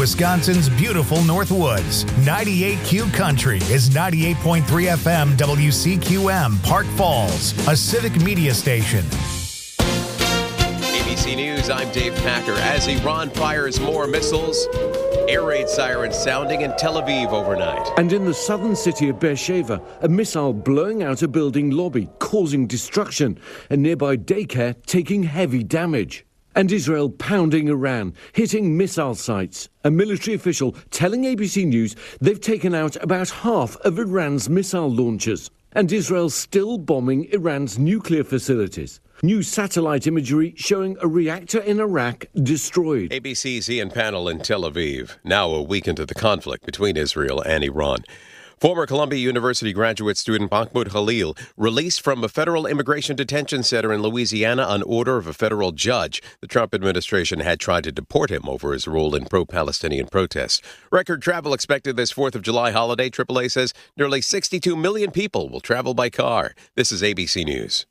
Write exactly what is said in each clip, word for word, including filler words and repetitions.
Wisconsin's beautiful Northwoods. ninety-eight Q Country is ninety-eight point three F M W C Q M, Park Falls, a civic media station. A B C News, I'm Dave Packer. As Iran fires more missiles, air raid sirens sounding in Tel Aviv overnight. And in the southern city of Beersheba, a missile blowing out a building lobby, causing destruction. A nearby daycare taking heavy damage. And Israel pounding Iran, hitting missile sites. A military official telling A B C News they've taken out about half of Iran's missile launchers. And Israel still bombing Iran's nuclear facilities. New satellite imagery showing a reactor in Iraq destroyed. A B C's Ian Pannell in Tel Aviv, now a week into the conflict between Israel and Iran. Former Columbia University graduate student Mahmoud Khalil released from a federal immigration detention center in Louisiana on order of a federal judge. The Trump administration had tried to deport him over his role in pro-Palestinian protests. Record travel expected this fourth of July holiday. triple A says nearly sixty-two million people will travel by car. This is A B C News.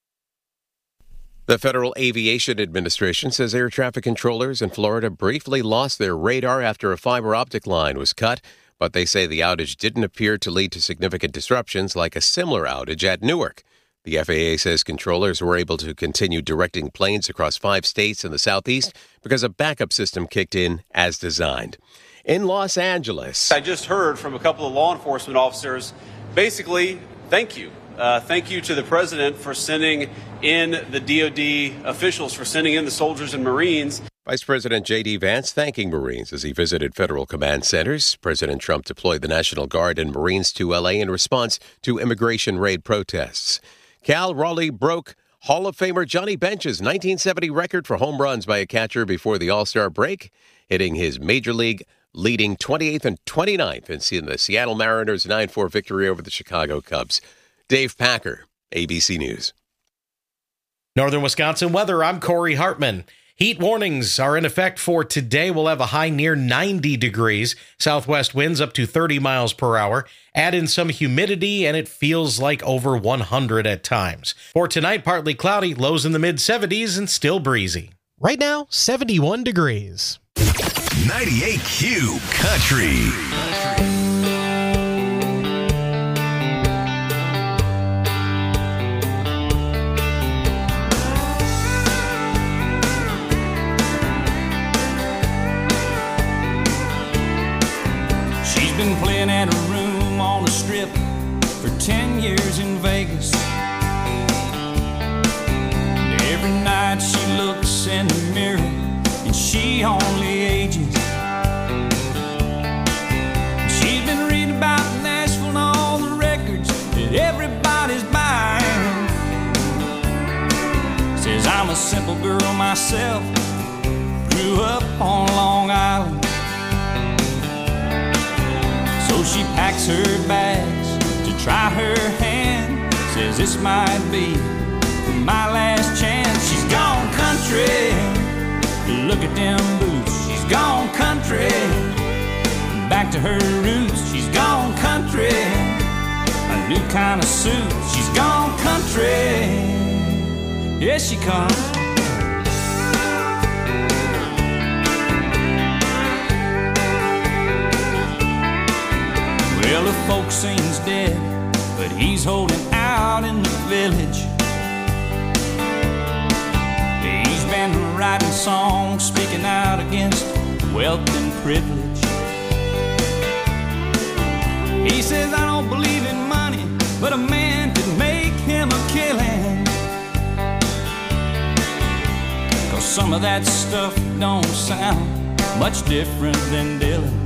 The Federal Aviation Administration says air traffic controllers in Florida briefly lost their radar after a fiber optic line was cut, but they say the outage didn't appear to lead to significant disruptions like a similar outage at Newark. The F A A says controllers were able to continue directing planes across five states in the southeast because a backup system kicked in as designed. In Los Angeles, I just heard from a couple of law enforcement officers, basically, thank you. Uh, thank you to the president for sending in the D O D officials, for sending in the soldiers and Marines. Vice President J D. Vance thanking Marines as he visited federal command centers. President Trump deployed the National Guard and Marines to L A in response to immigration raid protests. Cal Raleigh broke Hall of Famer Johnny Bench's nineteen seventy record for home runs by a catcher before the All-Star break, hitting his major league leading twenty-eighth and twenty-ninth in the Seattle Mariners' nine four victory over the Chicago Cubs. Dave Packer, A B C News. Northern Wisconsin weather, I'm Corey Hartman. Heat warnings are in effect for today. We'll have a high near ninety degrees. Southwest winds up to thirty miles per hour. Add in some humidity, and it feels like over one hundred at times. For tonight, partly cloudy, lows in the mid seventies, and still breezy. Right now, seventy-one degrees. ninety-eight Q Country. Been playing at a room on the strip for ten years in Vegas. And every night she looks in the mirror and she only ages. She's been reading about Nashville and all the records that everybody's buying. Says I'm a simple girl myself, grew up on Long Island. So she packs her bags to try her hand. Says this might be my last chance. She's gone country, look at them boots. She's gone country, back to her roots. She's gone country, a new kind of suit. She's gone country, here she comes. Well, the folks say he's dead, but he's holding out in the village. He's been writing songs, speaking out against wealth and privilege. He says, I don't believe in money, but a man could make him a killing. 'Cause some of that stuff don't sound much different than Dylan.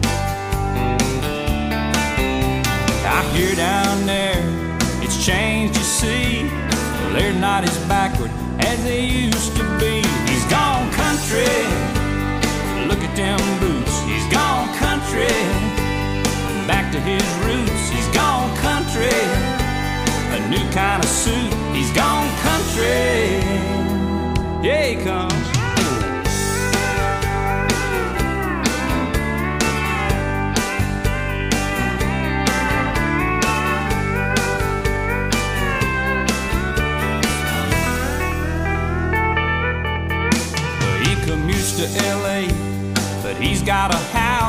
I hear down there, it's changed, you see. Well, they're not as backward as they used to be. He's gone country, look at them boots. He's gone country, back to his roots. He's gone country, a new kind of suit. He's gone country, yeah he comes. To L A, but he's got a house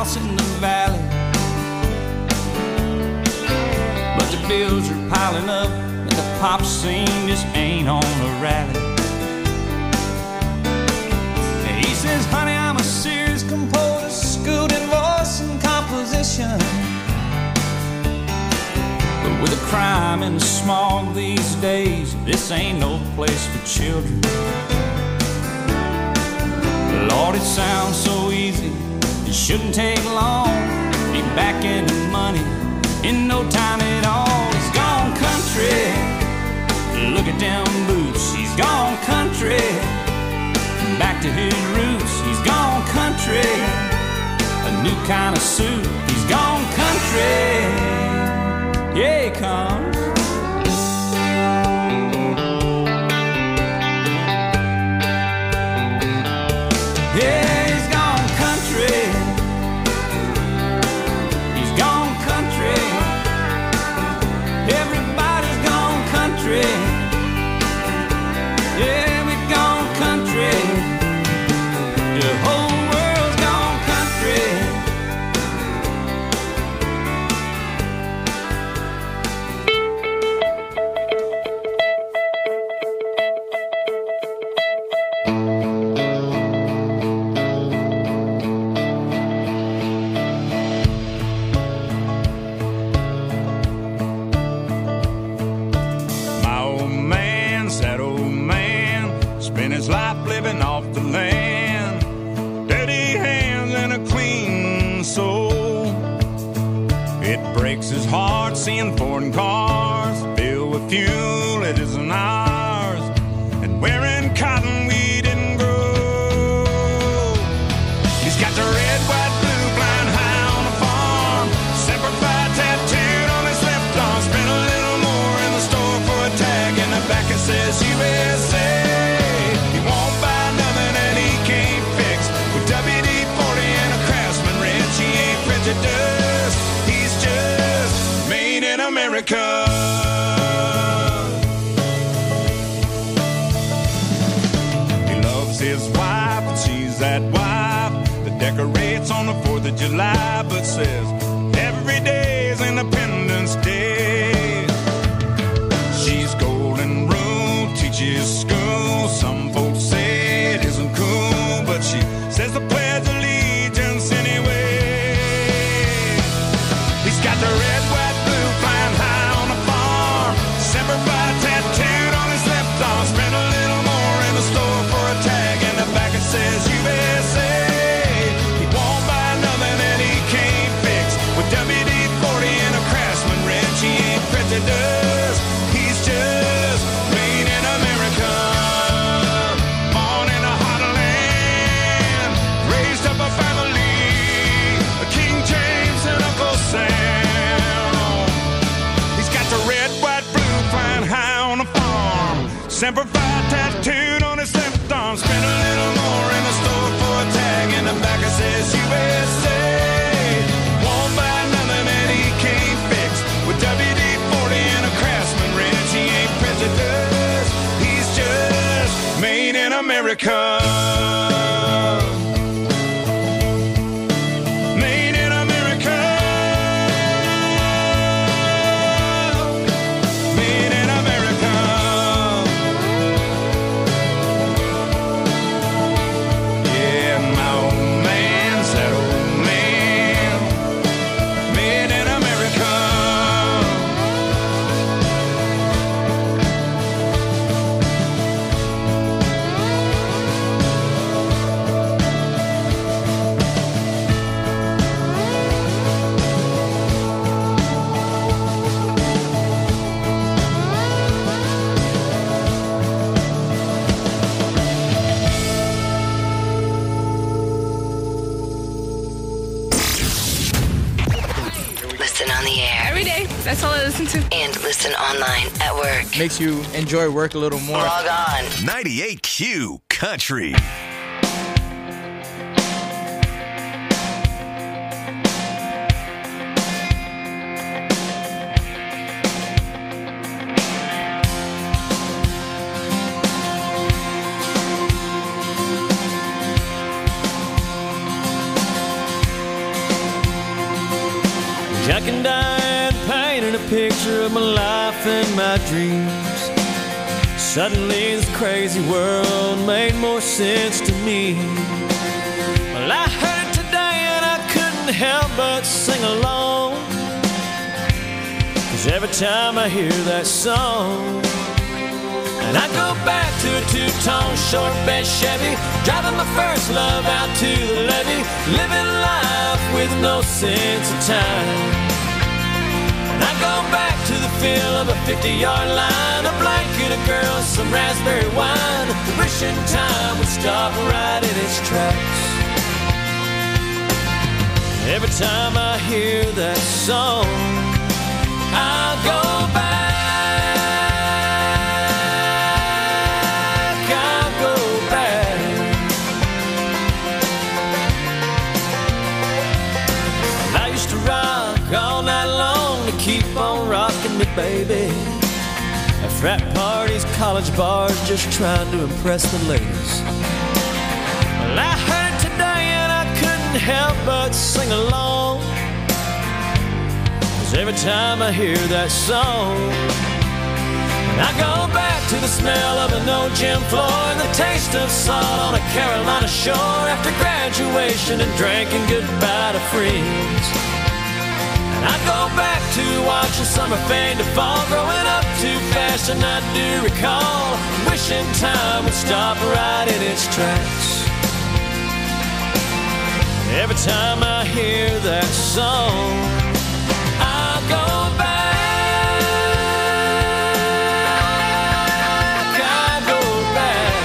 bills are piling up, and the pop scene just ain't on a rally. He says, honey, I'm a serious composer, schooled in voice and composition. But with the crime and the smog these days, this ain't no place for children. Lord, it sounds so easy, it shouldn't take long. Be back in the money in no time at all. He's gone country, look at them boots. He's gone country, back to his roots. He's gone country, a new kind of suit. He's gone country, yeah, he comes. Yeah, he's gone country. He's gone country. Everybody's gone country. Yeah, we've gone country. The whole world's gone country. His heart seeing foreign cars filled with fuel it isn't ours, and wearing cotton we didn't grow. He's got the red, white, blue, flying high on the farm, Semper Fi tattooed on his left arm. Spent a little more in the store for a tag, and the back it says U S A. He won't buy nothing that he can't fix. With W D forty and a Craftsman wrench, he ain't prejudiced. He's just made in America. He loves his wife, and she's that wife that decorates on the fourth of July, but says every day is Independence Day. She's golden rule, teaches school. Some folks say it isn't cool, but she says the Pledge of Allegiance anyway. He's got the red, white, blue, flying high on the farm, Semper Fi tattooed on his left arm. Spent a little more in the store for a tag, and the back it says U S A. He won't buy nothing that he can't fix. With W D forty and a Craftsman wrench, he ain't prejudiced. He's just made in America. Born in a hot land, raised up a family, a King James and Uncle Sam. He's got the red, white, blue, flying high on the farm, Semper Fi tattooed on his left arm. Spent a little more in the store for a tag, and the back it says U S A. Won't buy nothing that he can't fix. With W D forty and a Craftsman wrench, he ain't prejudiced. He's just made in America. Made in America. Made in America. Yeah, my old man's that old man. Made in America. Listen on the air. Every day. That's all I listen to. And listen online at work. Makes you enjoy work a little more. Log on. ninety-eight Q Country. Jack and Diane painted painting a picture of my life and my dreams. Suddenly this crazy world made more sense to me. Well, I heard it today and I couldn't help but sing along, 'cause every time I hear that song, and I go back to a two-tone short bed Chevy, driving my first love out to the levee, living life with no sense of time. And I go back to the feel of a fifty-yard line, a blanket, a girl, some raspberry wine, wishing time would stop right in its tracks. Every time I hear that song, I go back. All night long to keep on rocking me, baby. At frat parties, college bars, just trying to impress the ladies. Well, I heard it today and I couldn't help but sing along, 'cause every time I hear that song, and I go back to the smell of an old gym floor and the taste of salt on a Carolina shore after graduation and drinking goodbye to friends. I go back to watching summer fade to fall, growing up too fast and I do recall, wishing time would stop right in its tracks. Every time I hear that song, I go back, I go back.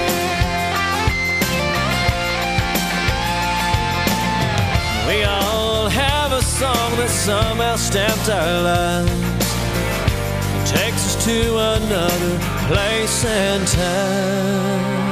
We all have a song that somehow stamped our lives, it takes us to another place and time.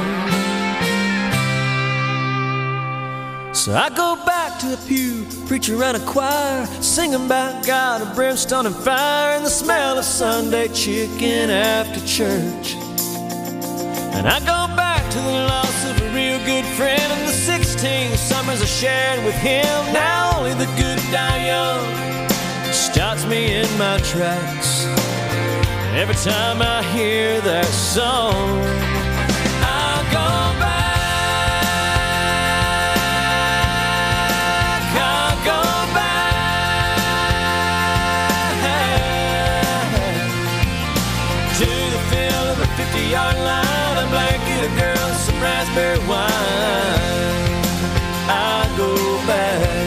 So I go back to a pew, preacher and a choir, singing about God and brimstone and fire, and the smell of Sunday chicken after church. And I go back to the loss of a real good friend and the sixteen summers I shared with him. Now only the good die young stops me in my tracks. Every time I hear that song, I go back, I go back to the feel of a fifty-yard line, a blanket, a girl, some raspberry wine. I go back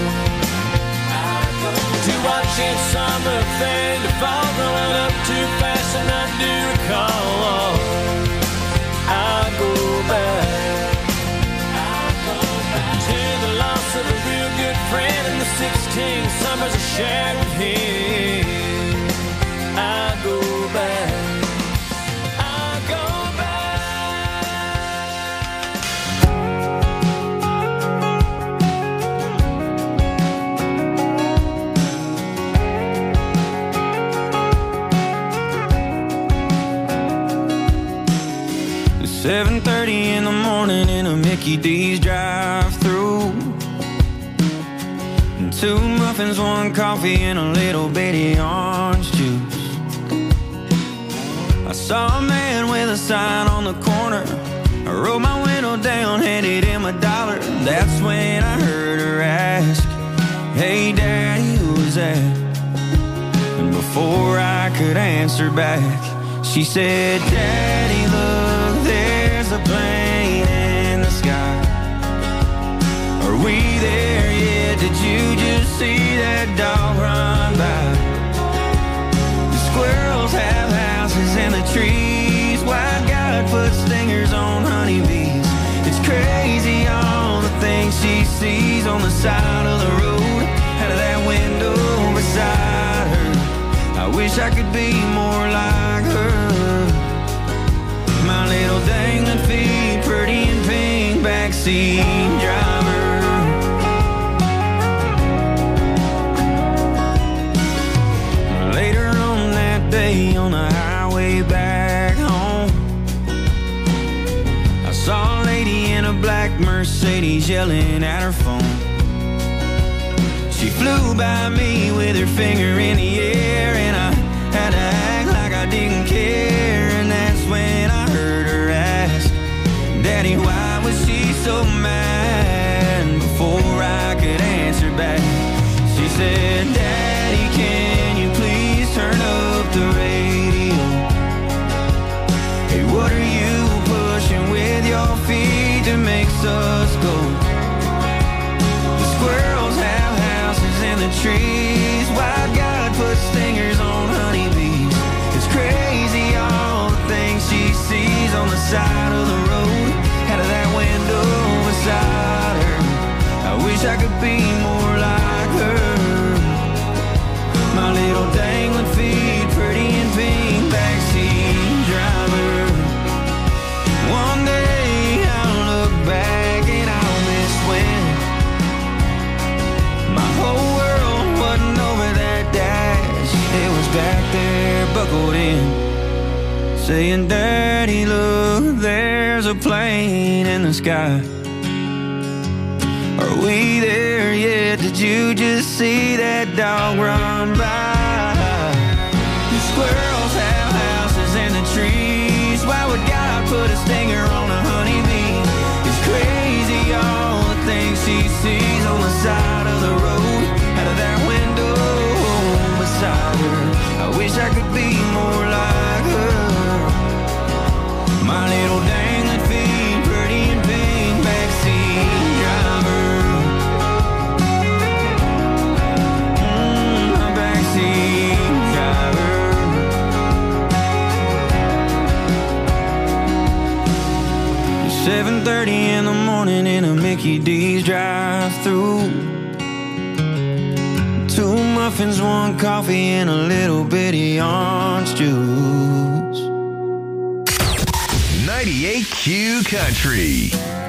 to watching summer fade to fall, growing up too fast and I do recall. I go back, I go back to the loss of a real good friend and the sixteen summers I shared with him. I go back. seven thirty in the morning in a Mickey D's drive-thru. Two muffins, one coffee, and a little bitty orange juice. I saw a man with a sign on the corner. I rolled my window down, handed him a dollar. That's when I heard her ask, "Hey Daddy, who was that?" And before I could answer back, she said, "Daddy, look, there's a plane in the sky. Are we there yet? Did you just see that dog run by? The squirrels have houses in the trees. White God put stingers on honeybees. It's crazy all the things she sees on the side of the road, out of that window beside her. I wish I could be more like her. My little dangling feet, pretty and pink, backseat driver." Later on that day on the highway back home, I saw a lady in a black Mercedes yelling at her phone. She flew by me with her finger in the air, and I had to act like I didn't care. And that's when I heard her ask, Daddy, why was she so mad? Before I could answer back, she said, Daddy, can you please turn up the radio? Hey, what are you pushing with your feet that makes us go? The squirrels have houses in the trees. Why God put stingers on honeybees? It's crazy all the things she sees on the side of the road, out of that window beside her. I wish I could be more like her. My little dangling feet, pretty and pink, backseat driver. One day I'll look back and I'll miss when my whole world wasn't over that dash. It was back there buckled in, saying, Daddy, look, there's a plane in the sky. Are we there yet? Did you just see that dog run by? The squirrels have houses in the trees. Why would God put a stinger on a honeybee? It's crazy all the things she sees on the side of the road, out of that window beside her. I wish I could be more like her. My little dangling feet, pretty and pink, backseat driver. Mm, my backseat driver. It's seven thirty in the morning in a Mickey D's drive-thru. Two muffins, one coffee, and a little bitty orange juice. ninety-eight Q Country.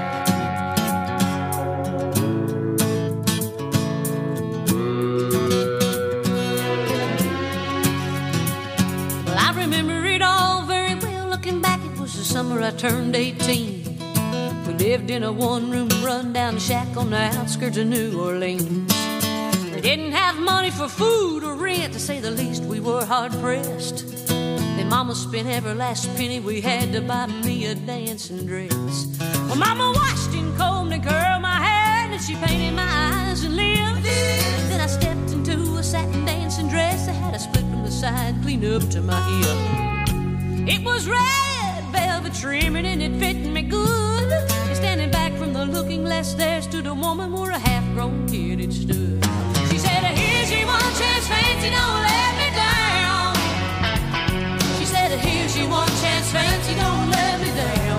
Well, I remember it all very well. Looking back, it was the summer I turned eighteen. We lived in a one-room run-down shack on the outskirts of New Orleans. We didn't have money for food or rent, to say the least. We were hard-pressed. Then Mama spent every last penny we had to buy me a dancing dress. Well, Mama washed and combed and curled my hair, and she painted my eyes and lips. Then I stepped into a satin dancing dress that had a split from the side, clean up to my hip. It was red velvet trimming and it fit me good. And standing back from the looking glass, there stood a woman where a half-grown kid had stood. She said, here's your one chance, fancy, don't let me down. She said, here's your one chance, fancy, don't let me down.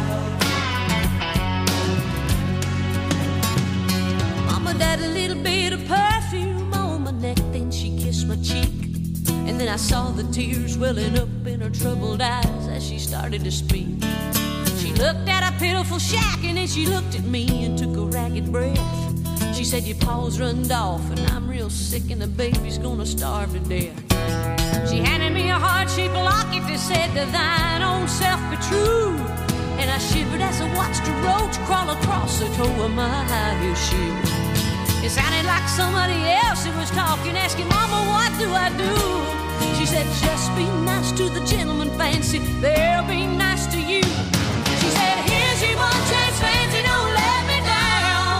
Mama died a little bit of perfume on my neck, then she kissed my cheek. And then I saw the tears welling up in her troubled eyes as she started to speak. She looked at a pitiful shack and then she looked at me and took a ragged breath. She said, your paws runned off and I'm real sick and the baby's gonna starve to death. She handed me a heart-shaped locket that said, to thine own self be true. And I shivered as I watched a roach crawl across the toe of my high heel shoe. It sounded like somebody else who was talking, asking, Mama, what do I do? She said, just be nice to the gentleman, fancy, they'll be nice to you. She said, here's your one chance, fancy, don't let me down.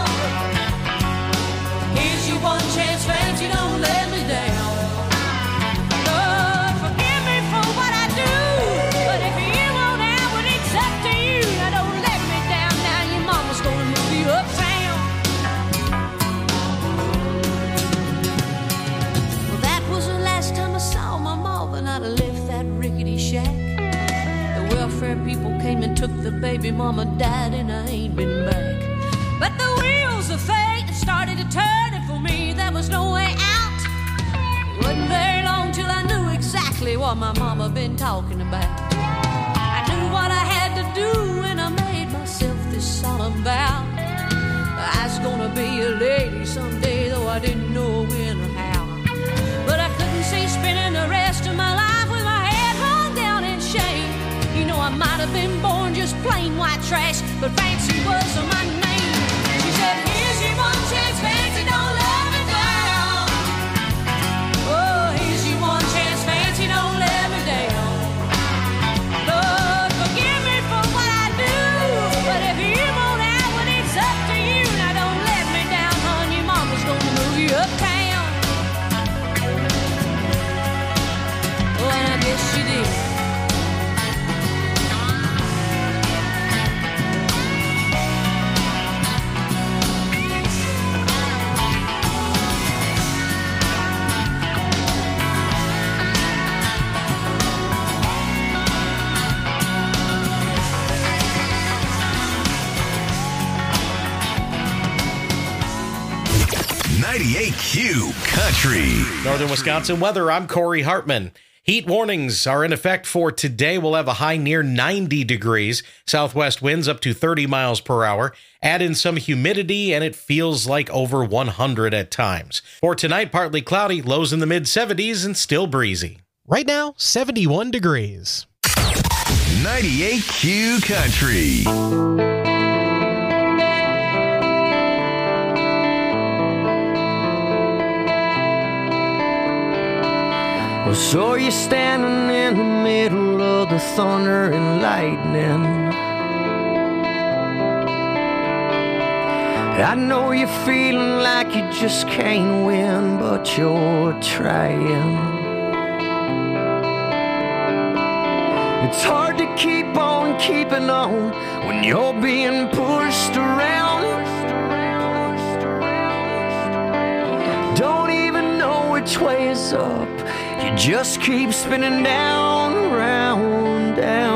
Here's your one chance, fancy, don't let me down. Lord, forgive me for what I do, but if you want out, well, it's up to you. Now don't let me down, now your mama's gonna move you uptown. Well, that was the last time I saw my mom, and I'd have left that rickety shack. The welfare people came and took the baby, mama died, and I ain't been back. But the wheels of fate started to turn, and for me there was no way out. It wasn't very long till I knew exactly what my mama been talking about. I knew what I had to do, and I made myself this solemn vow. I was gonna be a lady someday, though I didn't know when or how. But I couldn't see spending the rest of my life with my head hung down in shame. You know, I might have been born just plain white trash, but fancy was my name. She said, here's your one chance, fancy, don't let me down. Q Country. Northern Wisconsin weather, I'm Corey Hartman. Heat warnings are in effect for today. We'll have a high near ninety degrees. Southwest winds up to thirty miles per hour. Add in some humidity and it feels like over one hundred at times. For tonight, partly cloudy, lows in the mid seventies and still breezy. Right now, seventy-one degrees. ninety-eight Q Country. Well, so you're standing in the middle of the thunder and lightning. I know you're feeling like you just can't win, but you're trying. It's hard to keep on keeping on when you're being pushed around. Don't even know which way is up. You just keep spinning down, round,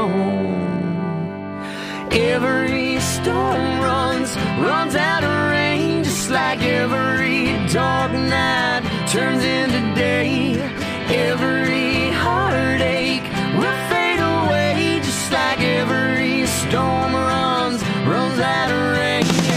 down. Every storm runs, runs out of rain, just like every dark night turns into day. Every heartache will fade away, just like every storm runs, runs out of rain.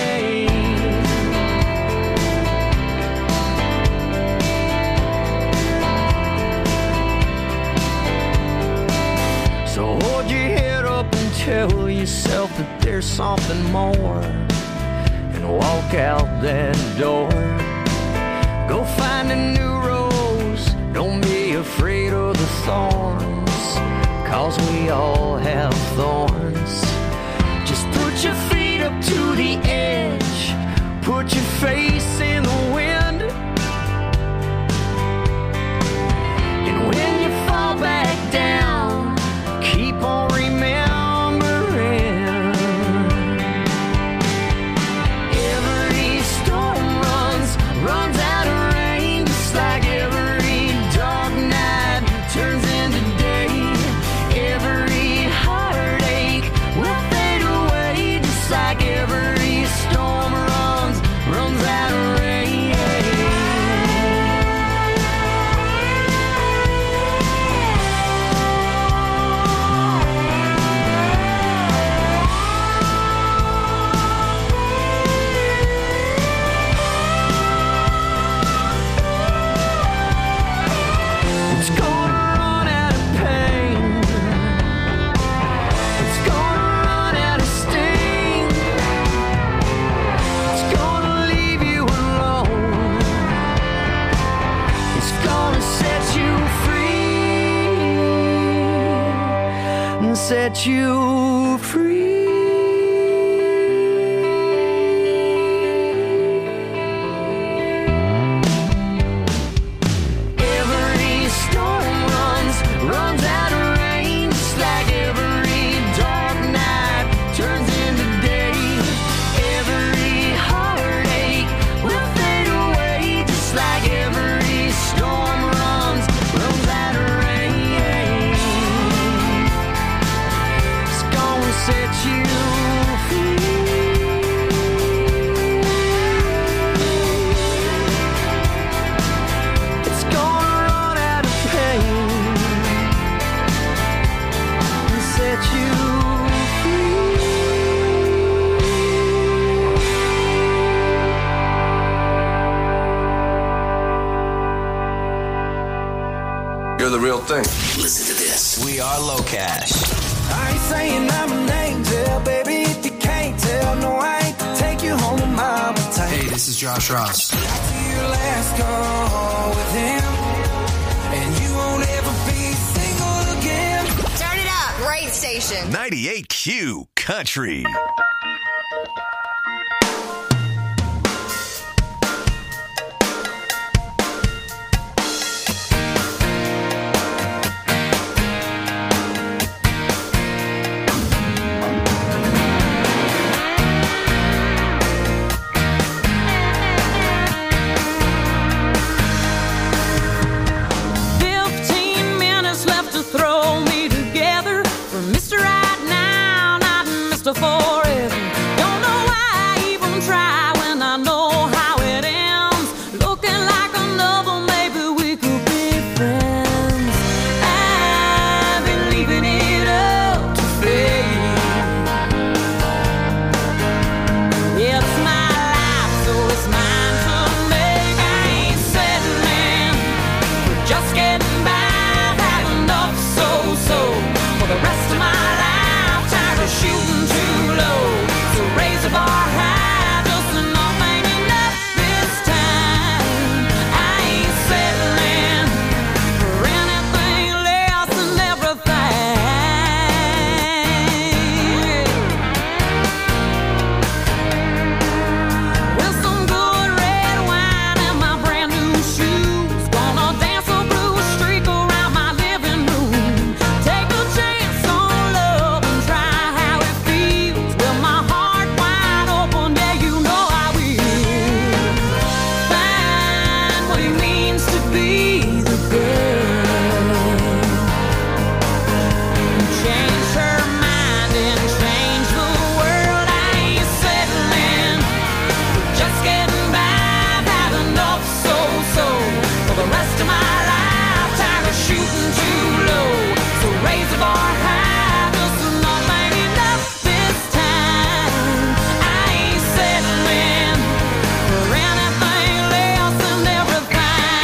So hold your head up and tell yourself that there's something more, and walk out that door. Go find a new rose, don't be afraid of the thorns, cause we all have thorns. Just put your feet up to the edge, put your face in the wind, and when you fall back down, keep on remembering. Every storm runs, runs out of rain, just like every dark night turns into day. Every heartache will fade away, just like every storm runs, runs out of rain. It's gonna run out of pain. It's gonna run out of sting. It's gonna leave you alone. It's gonna set you free and set you free. Every storm runs, runs out of rain, just like every dark night turns into day. Every heartache will fade away, just like every storm runs, runs out of rain. It's gonna set you free. It's gonna run out of pain and set you You're the real thing. Listen to this. We are Low Cash. I ain't saying I'm an angel, baby, if you can't tell. No, I ain't to take you home to mama type. Hey, this is Josh Ross. After your last call with him, and you won't ever be single again. Turn it up. Great station. ninety-eight Q Country. Fifteen minutes left to throw me together for Mister Right Now, not Mister Forever. be the girl. Change her mind and change the world. I ain't settling for just getting by. I've had enough so-so for the rest of my life. Tired of shooting too low, so raise the bar high. Just not ain't enough this time. I ain't settling for anything less than everything.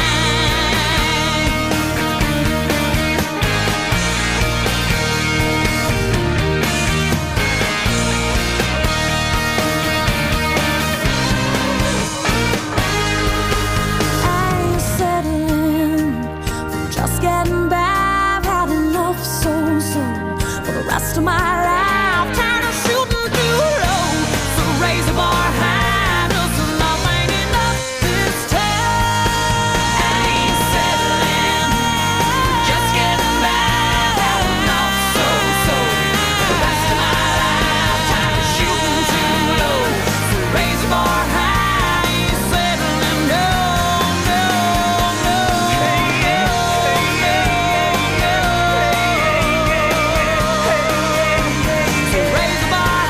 I ain't settling for just getting by. I've had enough so-so for the rest of my life. Tired of shooting too low, so raise the bar high. Just enough ain't enough this time. I ain't settling for just getting by. I've had enough so-so for the rest of my life. Tired of shooting too low, so raise the bar high. I ain't settling, no, no, no. Hey, yeah, hey, yeah, so raise the bar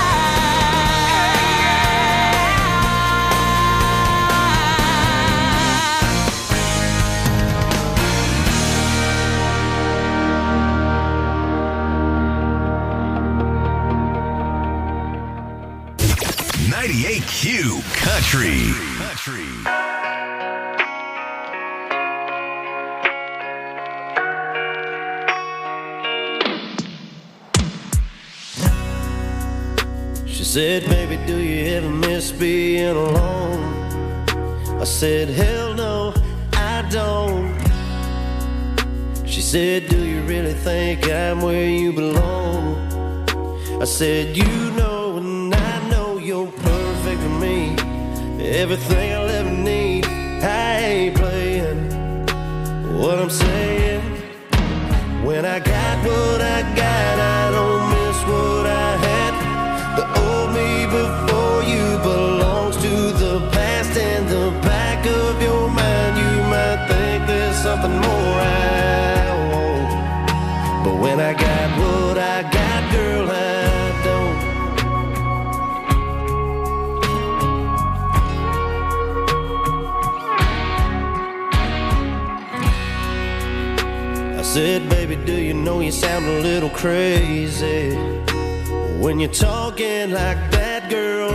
ninety-eight Q Country. Country. She said, baby, do you ever miss being alone? I said, hell no, I don't. She said, do you really think I'm where you belong? I said, you know and I know you're perfect for me. Everything I'll ever need. I ain't playing what I'm saying. When I got what I got, I don't miss what I had. The old me before you belongs to the past. In the back of your mind, you might think there's something more I want. But when I got what I got, girl, I don't. I said, baby, do you know you sound a little crazy when you're talking like that, girl?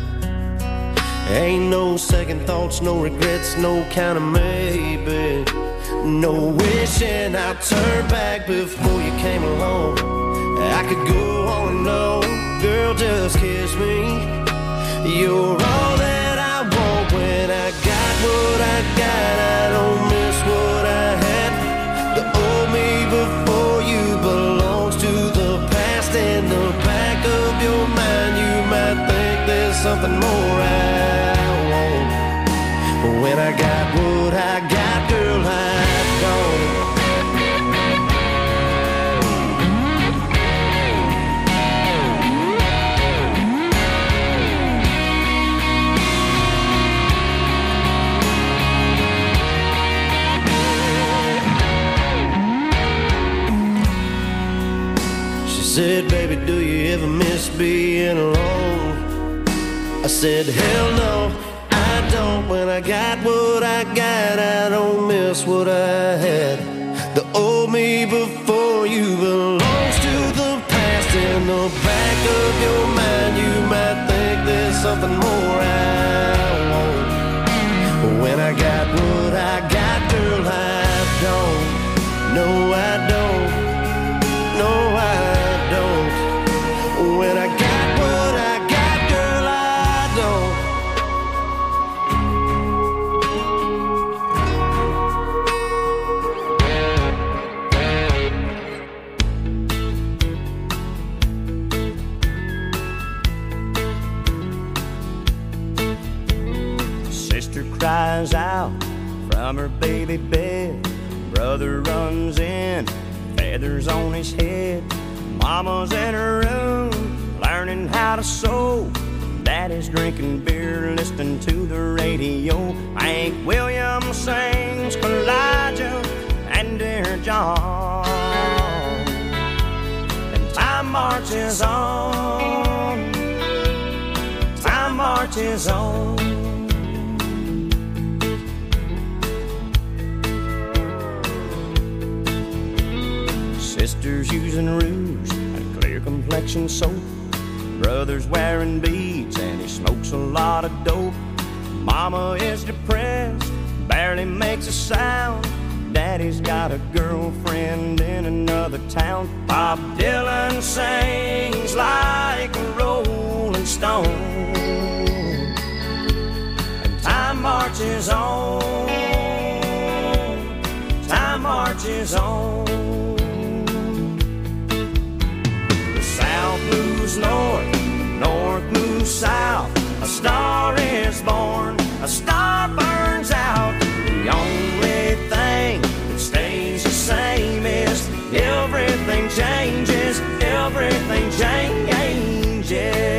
Ain't no second thoughts, no regrets, no kind of maybe. No wishing I'd turn back before you came along. I could go on and on, girl, just kiss me. You're all that I want. When I got what I got, I don't miss what I had. The old me before you belongs to the past. In the back of your mind, you might think there's something more I want. But when I got what I got, girl, I've gone. She said, baby, do you ever miss being alone? I said, hell no, I don't. When I got what I got, I don't miss what I had. The old me before you belongs to the past. In the back of your mind, you might think there's something more I want. But when I got what I got, girl, I don't. No, I don't. No, I don't. When I got what I got, girl, I don't. Sister cries out from her baby bed. Brother runs in, feathers on his head. Mama's in her room, learning how to sew. Daddy's drinking beer, listening to the radio. Hank Williams sings marches on. Time marches on. Sisters using rouge and clear complexion soap. Brother's wearing beads and he smokes a lot of dope. Mama is depressed, barely makes a sound. Daddy's got a girlfriend in another town. Bob Dylan sings like a rolling stone. And time marches on. Time marches on. The South moves north, north moves south. A star is born, a star burns out. The only thing that stays the same is everything changes, everything changes.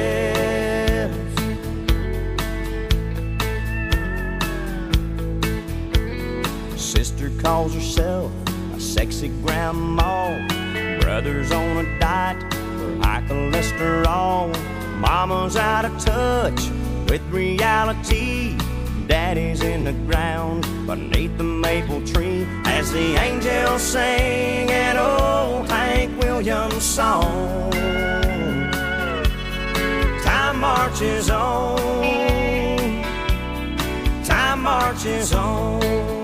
Sister calls herself a sexy grandma. Brother's on a diet for high cholesterol. Mama's out of touch with reality. Daddy's in the ground beneath the maple tree as the angels sing an old Hank Williams song. Time marches on. Time marches on.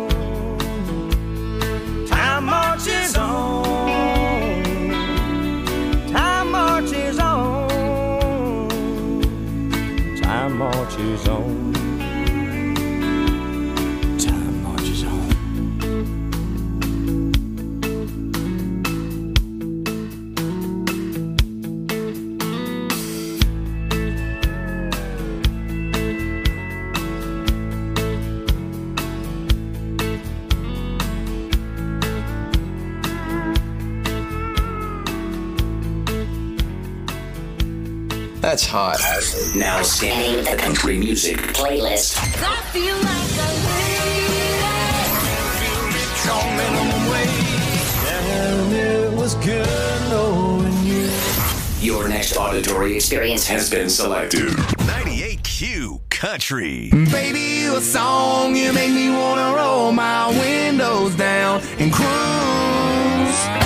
Time marches on. Time marches on. Time marches on. Time marches on. That's hot. Now scanning the country music playlist. I feel like a lady. And it was good knowing you. Your next auditory experience has been selected. ninety-eight Q Country. Baby, you a song, you make me wanna roll my windows down and cruise.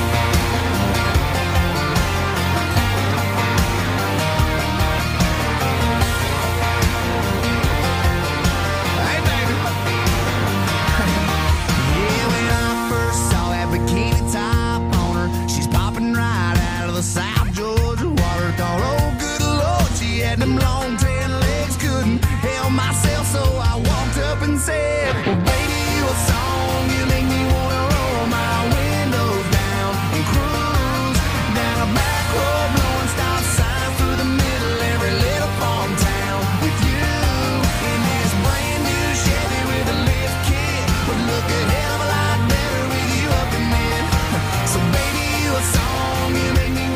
South Georgia water thought, oh good Lord, she had them long tan legs, couldn't help myself, so I walked up and said, well baby, you a song, you make me wanna roll my windows down and cruise down a back road, blowing stop signs through the middle every little farm town with you in this brand new Chevy with a lift kit, would look a hell of a lot better with you up in it. So baby, you a song, you make me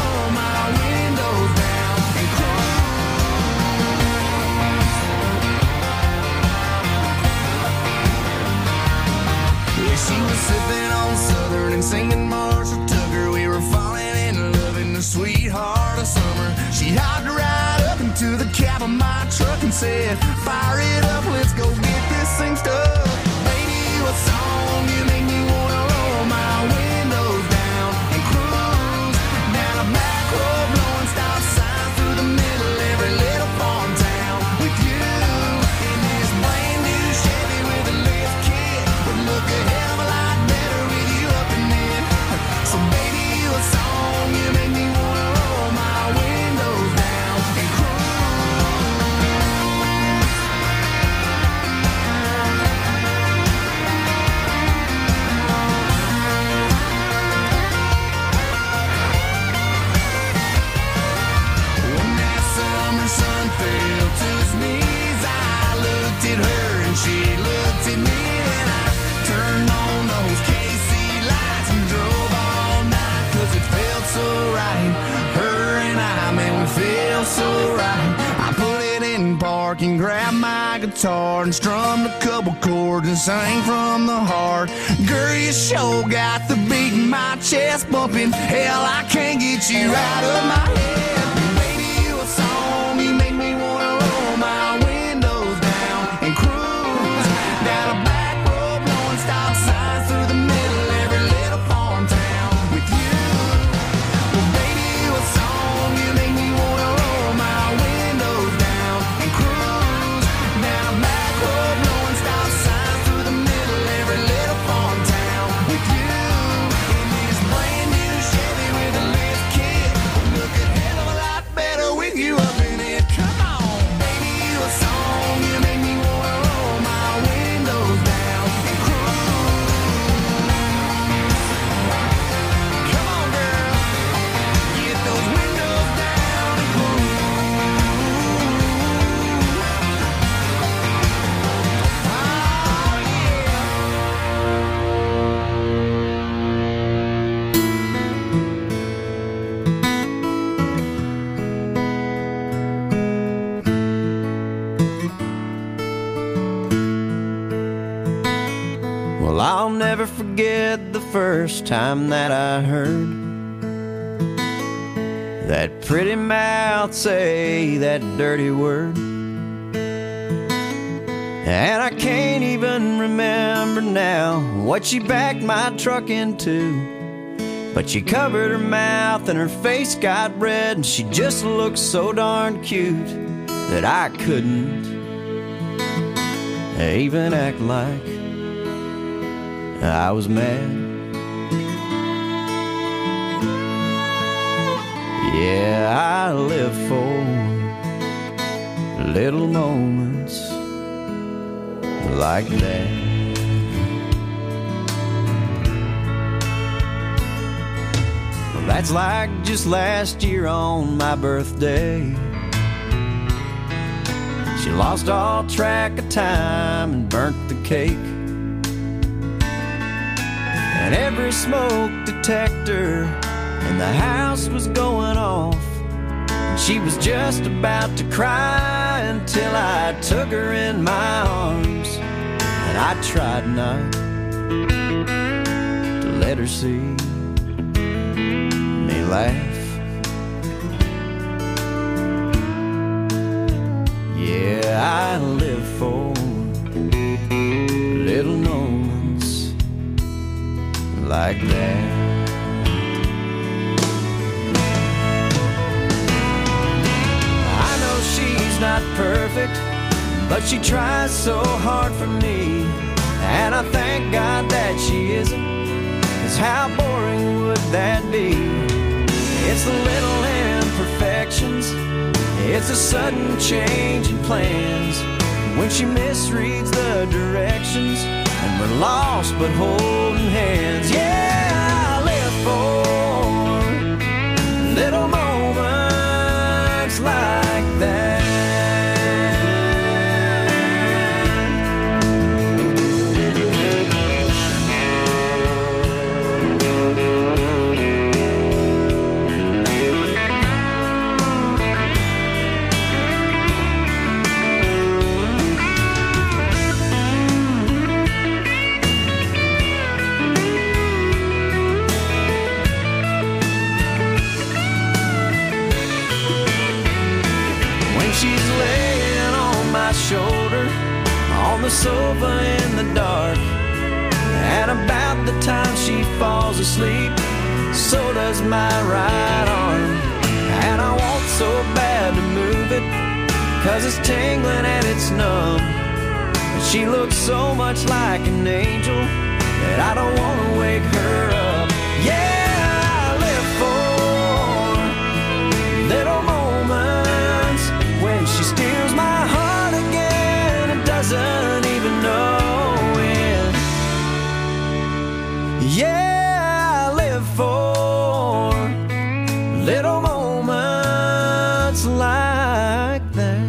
she was sipping on Southern and singing Marshall Tucker. We were falling in love in the sweetheart of summer. She hopped right up into the cab of my truck and said, fire it up, let's go get this thing stuck. Baby, you a song, you make me wanna roll my windows down and cruise down a back road, blowing stop signs through the middle every little farm town with you in this brand new Chevy with a lift kit. Would look ahead. So baby, you a song, you make me wanna roll my windows down and cruise. park and grabbed my guitar and strummed a couple chords and sang from the heart. Girl, you sure got the beat in my chest bumping. Hell, I can't get you out of my head. Baby, you a song, you make me wanna roll my windows down and cruise down a back road, blowing stop signs through the middle of every little farm town with you. Well, baby, you a song, you make me wanna roll my windows down and cruise down a back road, blowing stop signs through the middle of every little farm town with you. In this brand new Chevy with a lift kit, look a hell of a lot better with you up in it. Come on, baby, you a song, you make me wanna roll my windows down and cruise. Come on, girl, get those windows down and cruise. Oh, yeah. Well, I'll never forget the first time that I heard that pretty mouth say that dirty word. And I can't even remember now what she backed my truck into, but she covered her mouth and her face got red, and she just looked so darn cute that I couldn't even act like I was mad. Yeah, I live for little moments like that. Well, that's like just last year on my birthday. She lost all track of time and burnt the cake. And every smoke detector in the house was going off. And she was just about to cry until I took her in my arms. And I tried not to let her see me laugh. Yeah, I live for little moments like that. I know she's not perfect, but she tries so hard for me, and I thank God that she isn't, 'cause how boring would that be? It's the little imperfections, it's a sudden change in plans, when she misreads the directions and we're lost but holding hands. Yeah, I live for little moments like that. Shoulder on the sofa in the dark, and about the time she falls asleep, so does my right arm. And I want so bad to move it, 'cause it's tingling and it's numb. And she looks so much like an angel that I don't want to wake her up. Yeah, I live for little moments when she steals my heart, doesn't even know it. Yeah, I live for little moments like that.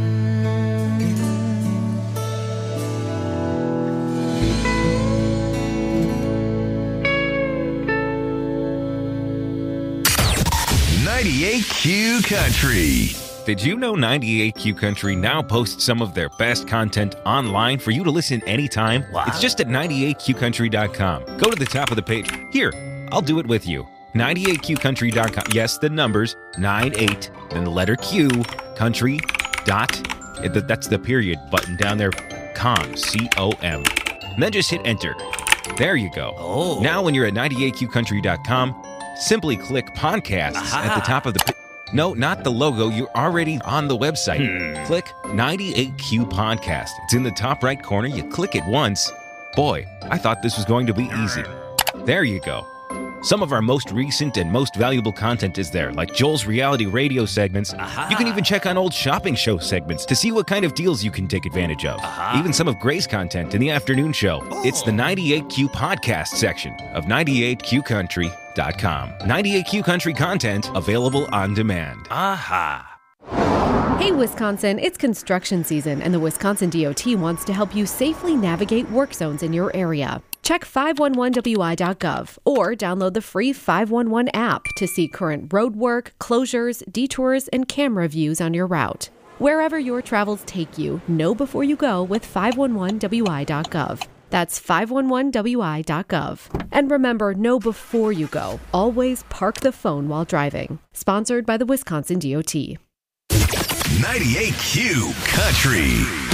ninety-eight Q Country. Did you know ninety-eight Q Country now posts some of their best content online for you to listen anytime? Wow. It's just at ninety-eight q country dot com. Go to the top of the page. Here, I'll do it with you. ninety-eight q country dot com. Yes, the numbers, ninety-eight, then the letter Q, country, dot, that's the period button down there, com, C O M. And then just hit enter. There you go. Oh. Now when you're at ninety-eight q country dot com, simply click podcasts Aha. at the top of the page. No, not the logo. You're already on the website. Hmm. Click ninety-eight Q Podcast. It's in the top right corner. You click it once. Boy, I thought this was going to be easy. There you go. Some of our most recent and most valuable content is there, like Joel's reality radio segments. Aha. You can even check on old shopping show segments to see what kind of deals you can take advantage of. Aha. Even some of Gray's content in the afternoon show. Oh. It's the ninety-eight Q Podcast section of ninety-eight q country dot com. ninety-eight Q Country content available on demand. Aha. Hey, Wisconsin, it's construction season, and the Wisconsin D O T wants to help you safely navigate work zones in your area. Check five one one w i dot gov or download the free five one one app to see current road work, closures, detours, and camera views on your route. Wherever your travels take you, know before you go with five one one w i dot gov. That's five one one w i dot gov. And remember, know before you go. Always park the phone while driving. Sponsored by the Wisconsin D O T. ninety-eight Q Country.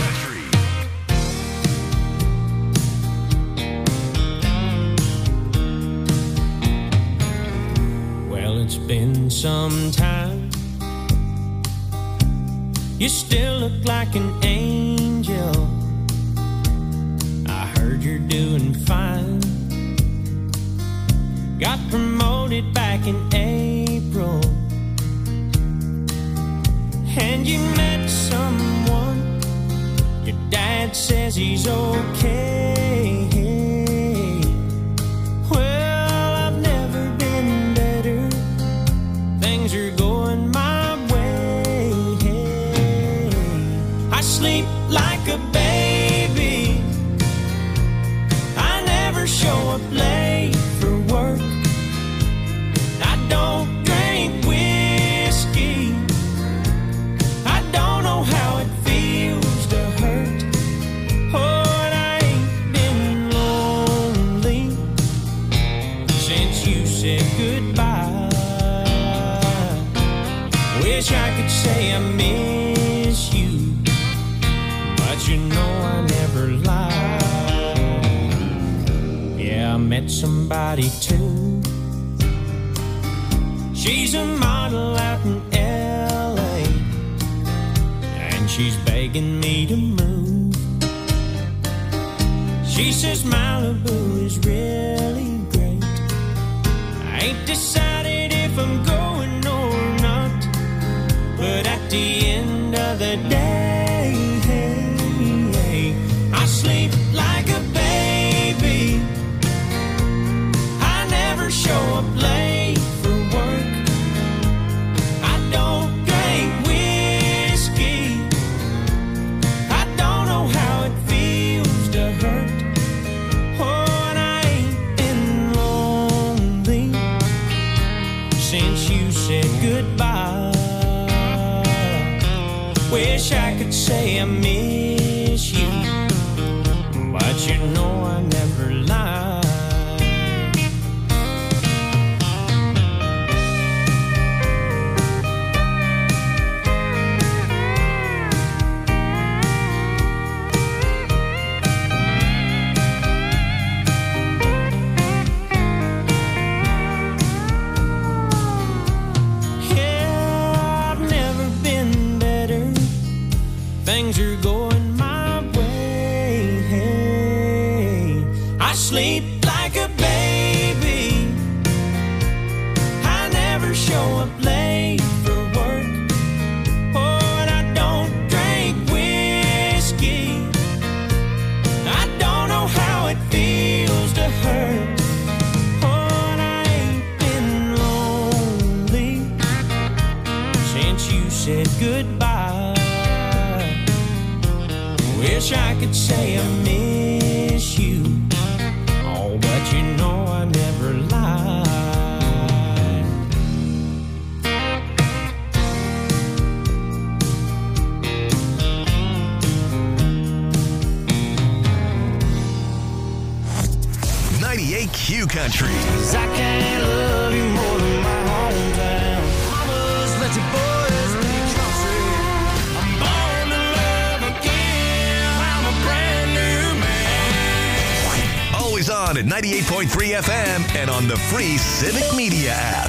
Well, it's been some time. You still look like an angel. I heard you're doing fine. Got promoted back in April. And you met someone. Your dad says he's okay. Well, I've never been better. Things are going my way. I sleep like a baby. I never show up late for work. I don't drink whiskey. I don't know how it feels to hurt. Oh, and I ain't been lonely since you said goodbye. Wish I could say I miss you, but you know I never lie. Yeah, I met somebody too. She's a model out in L A, and she's begging me to move. She says Malibu is really great. I ain't decided if I'm going or not, but at the end of the day, I sleep like a baby. I never show up late for work. I don't drink whiskey. I don't know how it feels to hurt. Oh, and I ain't been lonely since you said goodbye. Wish I could say I miss you, but you know I never lie. Things are going my way. I sleep like a baby. I never show up late for work. Oh, and I don't drink whiskey. I don't know how it feels to hurt. Oh, and I ain't been lonely since you said goodbye. Wish I could say I miss you. Oh, but you know I never lied. ninety-eight Q Country. Cause I can't love you more than my hometown. Mamas, let your boys be country. I'm born to love again. I'm a brand new man. Always on at ninety-eight point three F M and on the free Civic Media app.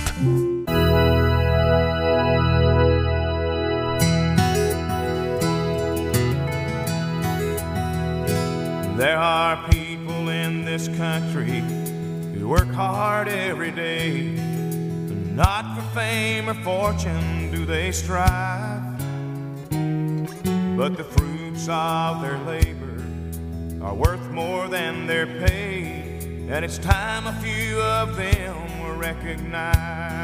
There are people in this country who work hard every day. Not for fame or fortune do they strive, but the fruits of their labor are worth more than their pay, and it's time a few of them were recognized.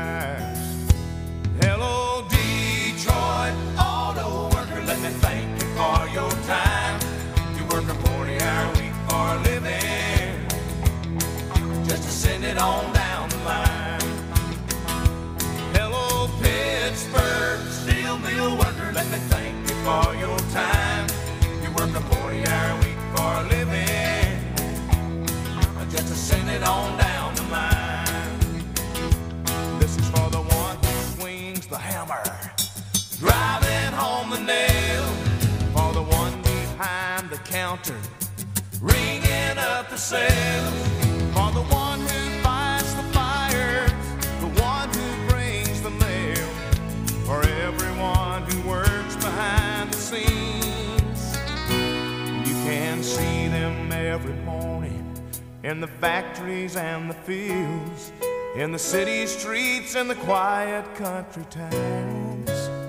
Hello, Detroit auto worker, let me thank you for your time. You work a forty-hour week for a living, just to send it on down the line. Hello, Pittsburgh steel mill worker, let me thank you for your time. You work a forty-hour week for a living, just to send it on down the line. This is for the one who swings the hammer, driving home the nail. For the one behind the counter, ringing up the sales. For the one who fights the fires, the one who brings the mail. For everyone who works behind the scenes, you can see them every morning in the factories and the fields, in the city streets and the quiet country towns,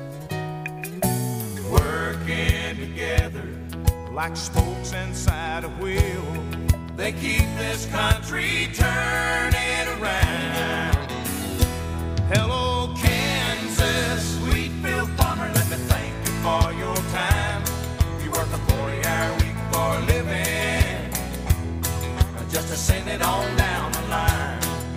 working together like spokes inside a wheel. They keep this country turning around. Hello, Kansas, Wheatfield farmer, let me thank you for your time. You work a forty-hour week for a living, just to send it on down the line.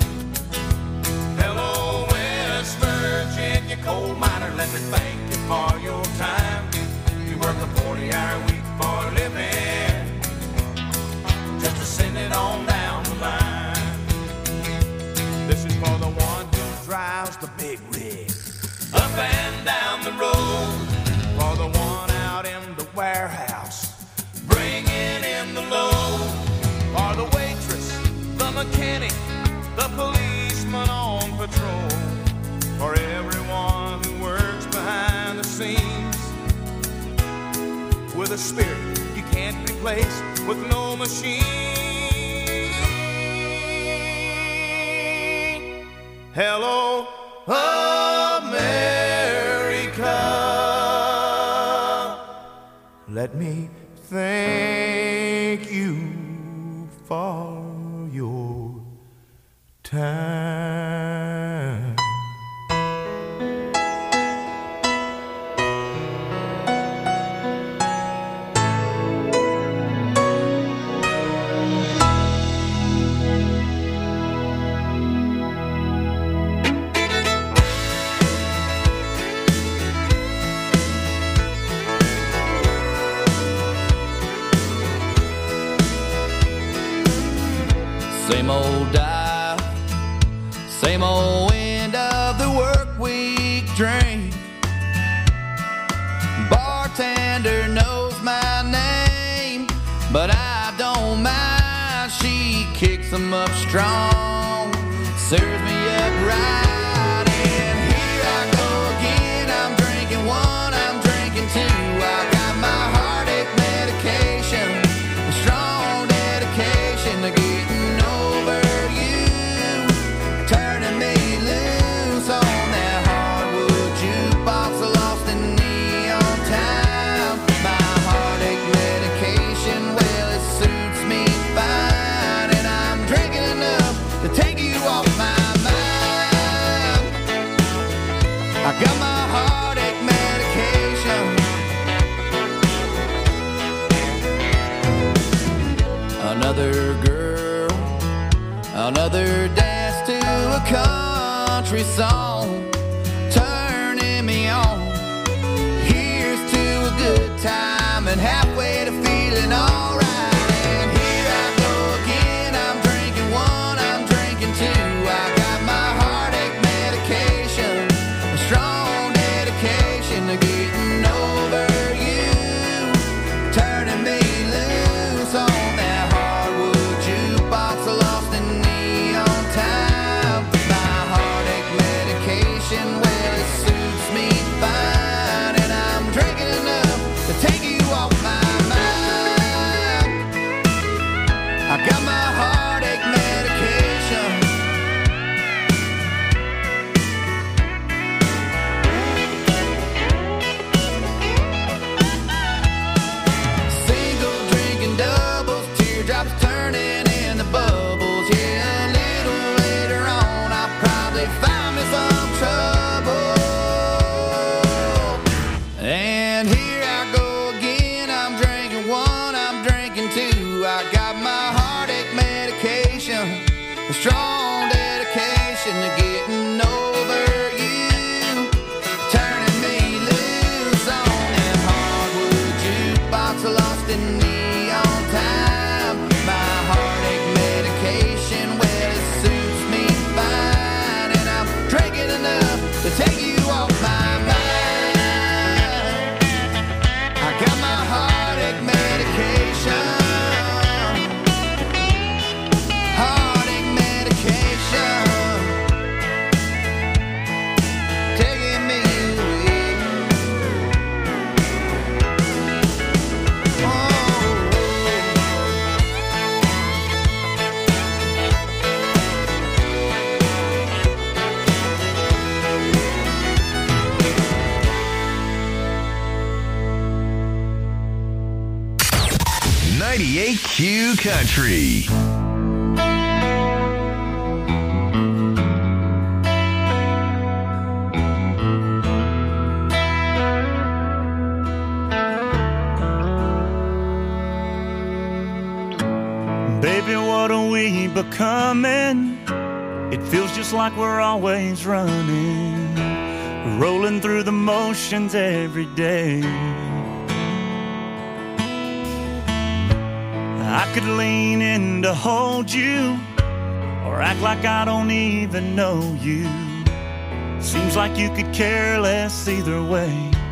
Hello, West Virginia coal miner, let me thank you for your time. You work a forty-hour week for a living, just to send it on down the line. This is for the one who drives the big rig up and down the road. For the one out in the warehouse, bringing in the load. For the waitress, the mechanic, the policeman on patrol. For everyone who works behind the scenes, with a spirit you can't replace with no machine. Hello, America. Let me thank you for your time. Same old dial, same old end of the work week drink. Bartender knows my name, but I don't mind. She kicks them up strong, serves me up right. And here I go again, I'm drinking one, I'm drinking two. I got my heartache medication, a strong dedication to getting over you, turning me loose on that hardwood jukebox, lost in neon time. My heartache medication, well, it suits me fine, and I'm drinking enough to take you off my mind. I got my heartache medication. Another girl, another dance to a country song, turning me on. Here's to a good time and halfway to feeling alright. And here I go again, I'm drinking one, a strong dedication to getting over you, turning me loose on that hardwood jukebox, lost in neon time. My heartache medication, well, it suits me fine, and I'm drinking enough to take you off my mind. I got my heartache medication. Heartache medication. Taking me away. Oh. ninety-eight Q Country. Baby, what are we becoming? It feels just like we're always running, rolling through the motions every day. I could lean in to hold you, or act like I don't even know you. Seems like you could care less either way.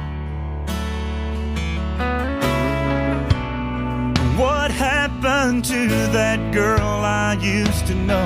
What happened to that girl I used to know?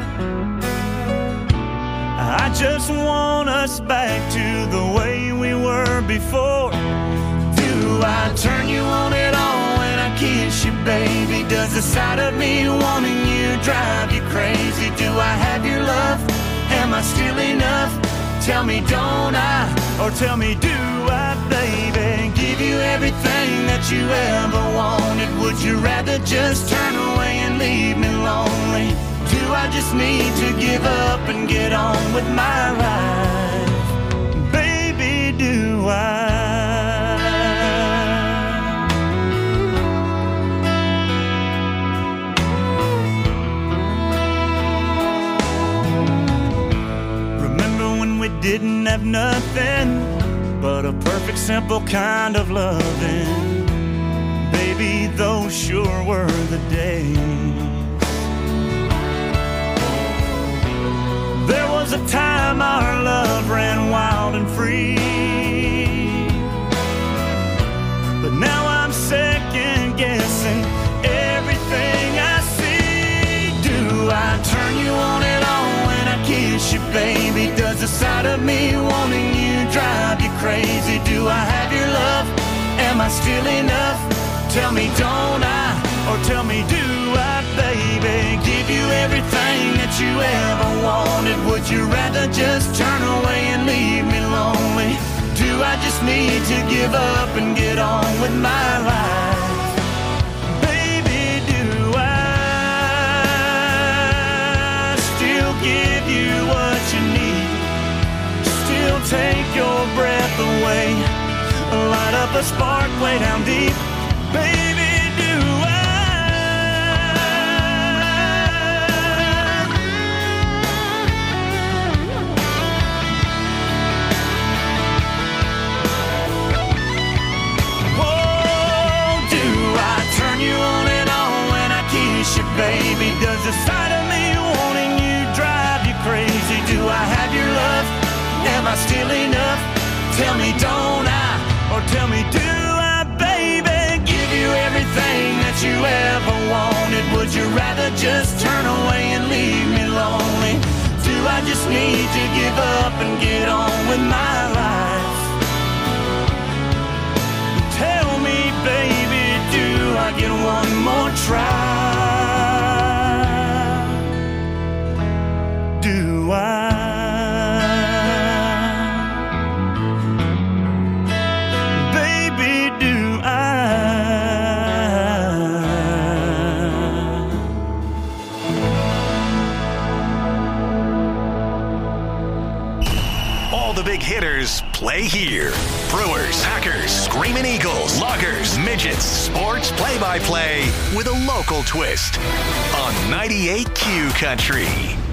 I just want us back to the way we were before. Do I turn you on at all when I kiss you, baby? Does the sight of me wanting you drive you crazy? Do I have your love? Am I still enough? Tell me, don't I? Or tell me, do I, baby? Give you everything that you ever wanted. Would you rather just turn away and leave me lonely? Do I just need to give up and get on with my life? Baby, do I? Didn't have nothing but a perfect, simple kind of loving. Baby, those sure were the days. There was a time our love ran wild and free, but now I'm second guessing everything I see. Do I turn you on at all when I kiss you, baby? Does the sight of me wanting you drive you crazy? Do I have your love? Am I still enough? Tell me, don't I? Or tell me, do I, baby? Give you everything that you ever wanted. Would you rather just turn away and leave me lonely? Do I just need to give up and get on with my life? Baby, do I still give you what you need? Still take your breath away, light up a spark way down deep. Baby, do I? Oh, do I turn you on and on when I kiss you, baby? Does the sight of me wanting you drive you crazy? Do I have your love? Am I still enough? Tell me, don't I? Or tell me, do I, baby? Give you everything that you ever wanted. Would you rather just turn away and leave me lonely? Do I just need to give up and get on with my life? Tell me, baby, do I get one more try? Do I? the big hitters play here. Brewers, Packers, Screaming Eagles, Loggers, Midgets, sports play-by-play with a local twist on ninety-eight Q Country.